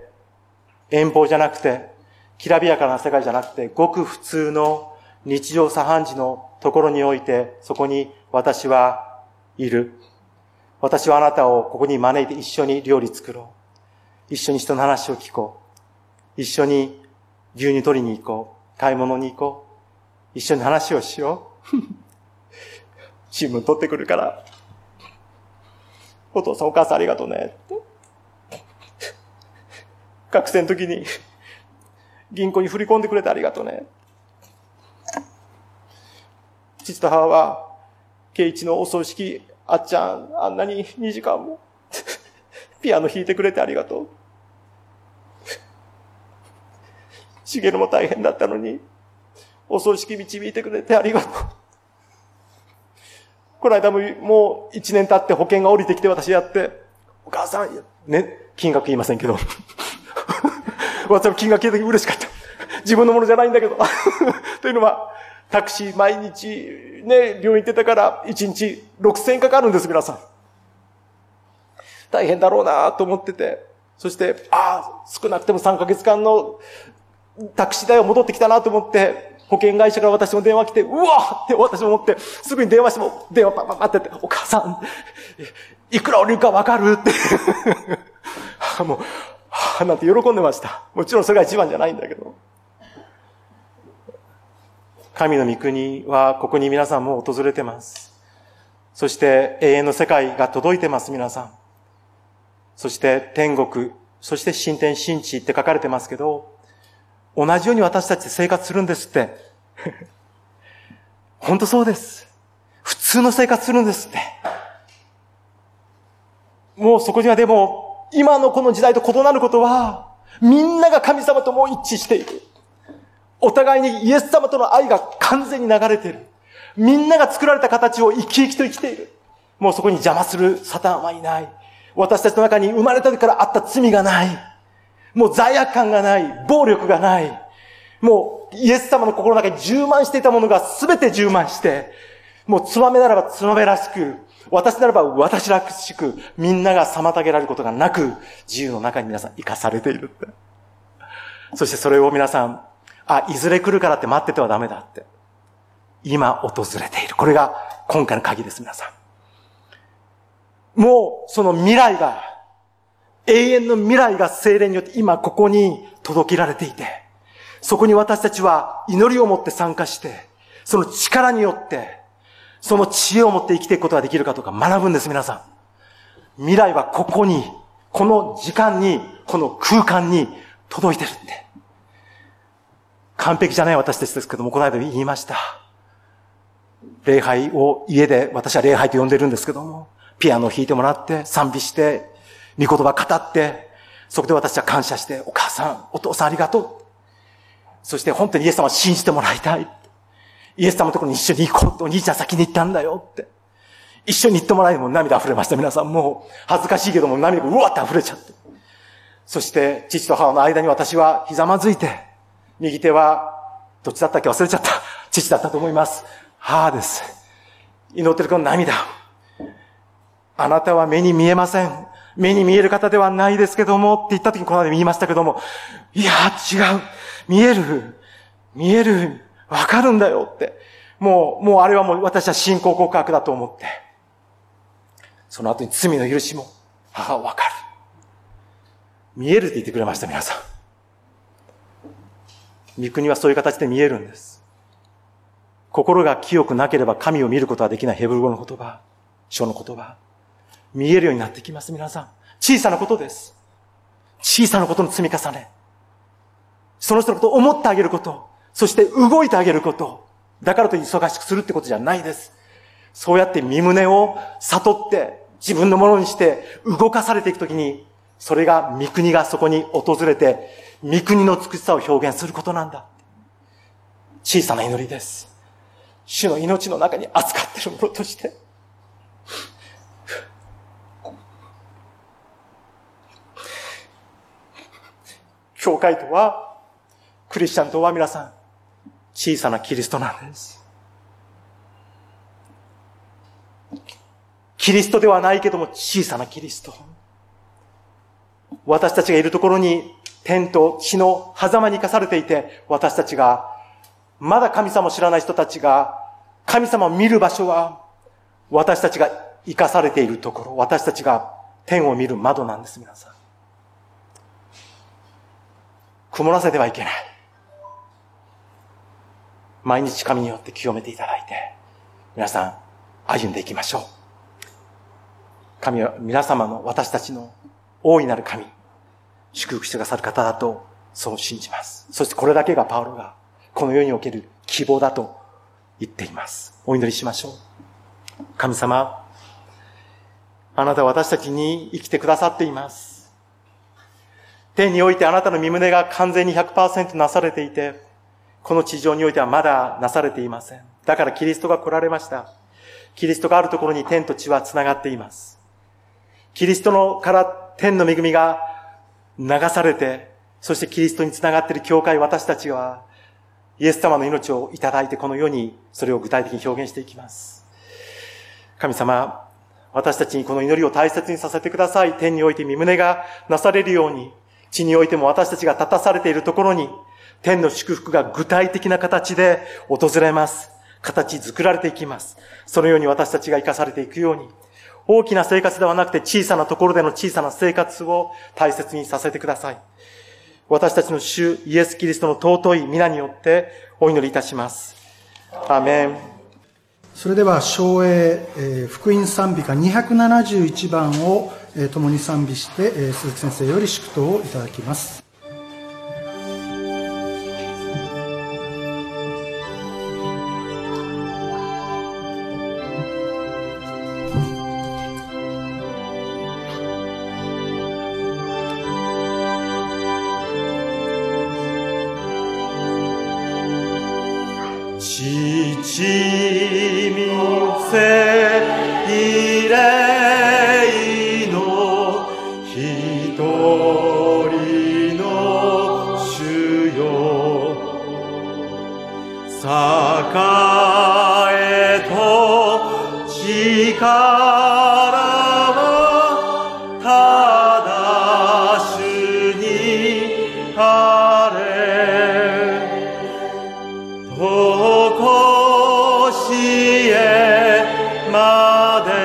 遠方じゃなくて、きらびやかな世界じゃなくて、ごく普通の日常茶飯事のところにおいて、そこに私はいる。私はあなたをここに招いて一緒に料理作ろう。一緒に人の話を聞こう。一緒に牛乳取りに行こう。買い物に行こう。一緒に話をしよう。新聞取ってくるから。お父さんお母さんありがとうね。学生の時に銀行に振り込んでくれてありがとうね。父と母は、圭一のお葬式、あっちゃん、あんなに2時間もピアノ弾いてくれてありがとう。茂も大変だったのに、お葬式導いてくれてありがとう。 この間ももう1年経って保険が降りてきて私やって、お母さん、ね、金額言いませんけど、私も金額聞いた時嬉しかった。自分のものじゃないんだけど。というのは、タクシー毎日ね、病院行ってたから1日6000円かかるんです、皆さん。大変だろうなと思ってて。そして、少なくても3ヶ月間のタクシー代を戻ってきたなと思って、保険会社から私も電話来て、うわって私も思って、すぐに電話しても、電話パッパッパッってやって、お母さん、いくら降りるかわかるって。もう、なんて喜んでました。もちろんそれが一番じゃないんだけど。神の御国はここに皆さんも訪れてます。そして永遠の世界が届いてます、皆さん。そして天国、そして新天新地って書かれてますけど、同じように私たち生活するんですって。本当そうです。普通の生活するんですって。もうそこにはでも、今のこの時代と異なることは、みんなが神様ともう一致している。お互いにイエス様との愛が完全に流れている。みんなが作られた形を生き生きと生きている。もうそこに邪魔するサタンはいない。私たちの中に生まれた時からあった罪がない。もう罪悪感がない。暴力がない。もうイエス様の心の中に充満していたものが全て充満して、もうつばめならばつばめらしく、私ならば私らしく、みんなが妨げられることがなく、自由の中に皆さん生かされているって。そしてそれを皆さん、いずれ来るからって待っててはダメだって。今訪れている。これが今回の鍵です、皆さん。もうその未来が、永遠の未来が聖霊によって今ここに届けられていて、そこに私たちは祈りを持って参加して、その力によって、その知恵を持って生きていくことができるかとか学ぶんです、皆さん。未来はここに、この時間に、この空間に届いてるって。完璧じゃない私たちですけども、この間言いました。礼拝を家で、私は礼拝と呼んでるんですけども、ピアノを弾いてもらって、賛美して、御言葉語って、そこで私は感謝して、お母さん、お父さんありがとう。そして本当にイエス様を信じてもらいたい。イエス様のところに一緒に行こうと、お兄ちゃん先に行ったんだよって。一緒に行ってもらえば涙溢れました。皆さんもう恥ずかしいけども涙がうわって溢れちゃって。そして父と母の間に私はひざまずいて、右手は、どっちだったっけ忘れちゃった。父だったと思います。母です。祈ってるこの涙。あなたは目に見えません。目に見える方ではないですけども、って言った時にこの間言いましたけども、いや、違う。見える。わかるんだよって。もうあれはもう私は信仰告白だと思って。その後に罪の許しも、母はわかる。見えるって言ってくれました、皆さん。御国はそういう形で見えるんです。心が清くなければ神を見ることはできないヘブル語の言葉、書の言葉。見えるようになってきます、皆さん。小さなことです。小さなことの積み重ね。その人のことを思ってあげること。そして動いてあげること。だからと忙しくするってことじゃないです。そうやって身胸を悟って自分のものにして動かされていくときに、それが御国がそこに訪れて、御国の美しさを表現することなんだ。小さな祈りです。主の命の中に扱っているものとして。教会とは、クリスチャンとは皆さん、小さなキリストなんです。キリストではないけども小さなキリスト。私たちがいるところに天と地の狭間に生かされていて、私たちが、まだ神様を知らない人たちが、神様を見る場所は、私たちが生かされているところ、私たちが天を見る窓なんです、皆さん。曇らせてはいけない。毎日神によって清めていただいて、皆さん歩んでいきましょう。神は皆様の、私たちの大いなる神、祝福してくださる方だと、そう信じます。そしてこれだけがパウロが、この世における希望だと言っています。お祈りしましょう。神様、あなたは私たちに生きてくださっています。天においてあなたの御胸が完全に 100% なされていて、この地上においてはまだなされていません。だからキリストが来られました。 キリストがあるところに天と地はつながっています。キリストのから天の恵みが流されて、そしてキリストにつながっている教会、私たちはイエス様の命をいただいて、この世にそれを具体的に表現していきます。神様、私たちにこの祈りを大切にさせてください。天において御胸がなされるように、地においても私たちが立たされているところに、天の祝福が具体的な形で訪れます。形作られていきます。そのように私たちが生かされていくように、大きな生活ではなくて小さなところでの小さな生活を大切にさせてください。私たちの主イエス・キリストの尊い皆によってお祈りいたします。アーメン。 それでは唱詠、福音賛美歌271番を共に賛美して、鈴木先生より祝祷をいただきます。 父見せ異霊の一人の主よ、栄と力はただ主にあれ。とこしえまで。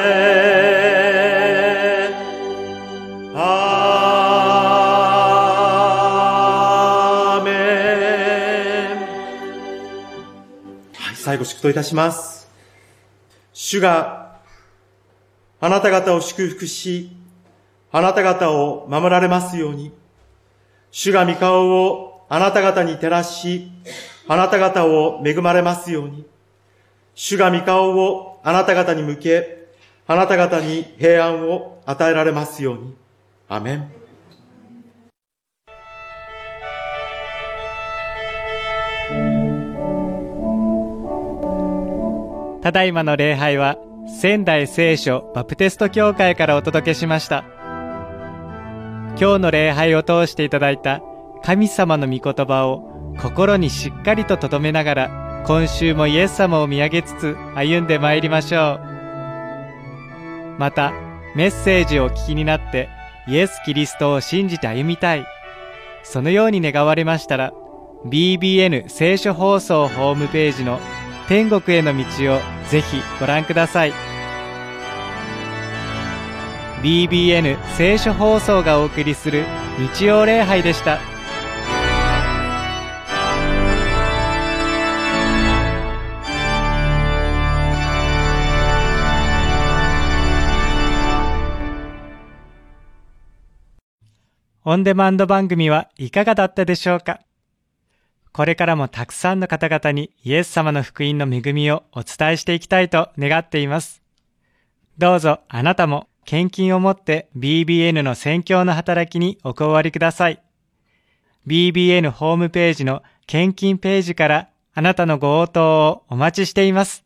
アーメン。はい、最後祝祷いたします。主があなた方を祝福し、あなた方を守られますように。主が御顔をあなた方に照らし、あなた方を恵まれますように。主が御顔をあなた方に向け、あなた方に平安を与えられますように。アメン。 ただいまの礼拝は仙台聖書バプテスト教会からお届けしました。今日の礼拝を通していただいた神様の御言葉を心にしっかりと留めながら、今週もイエス様を見上げつつ歩んでまいりましょう。またメッセージをお聞きになってイエス・キリストを信じて歩みたい、そのように願われましたら、 BBN 聖書放送ホームページの天国への道をぜひご覧ください。 BBN 聖書放送がお送りする日曜礼拝でした。オンデマンド番組はいかがだったでしょうか。これからもたくさんの方々にイエス様の福音の恵みをお伝えしていきたいと願っています。どうぞあなたも献金を持って BBN の宣教の働きにお加わりください。BBN ホームページの献金ページからあなたのご応答をお待ちしています。